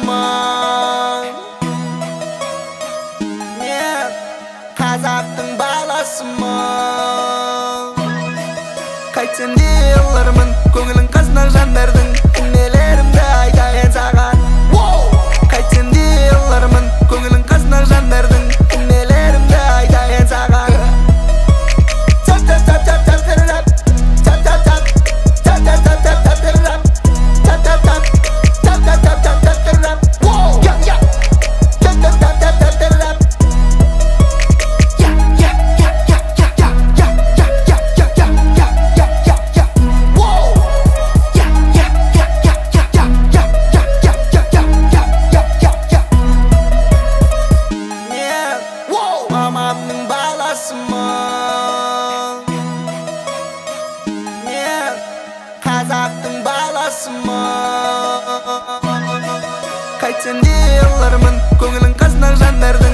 баласымын мен қазақтың баласымын қайтсем де алармын көңілін қазынақ жандардың інелерімді айтайын саған қайтсем де алармын көңілін қазынақ жандардың інелерімді айтайын саған мамамның баласымын мен қазақтың баласымын қайтсем де алармын көңілін қазынақ жандардың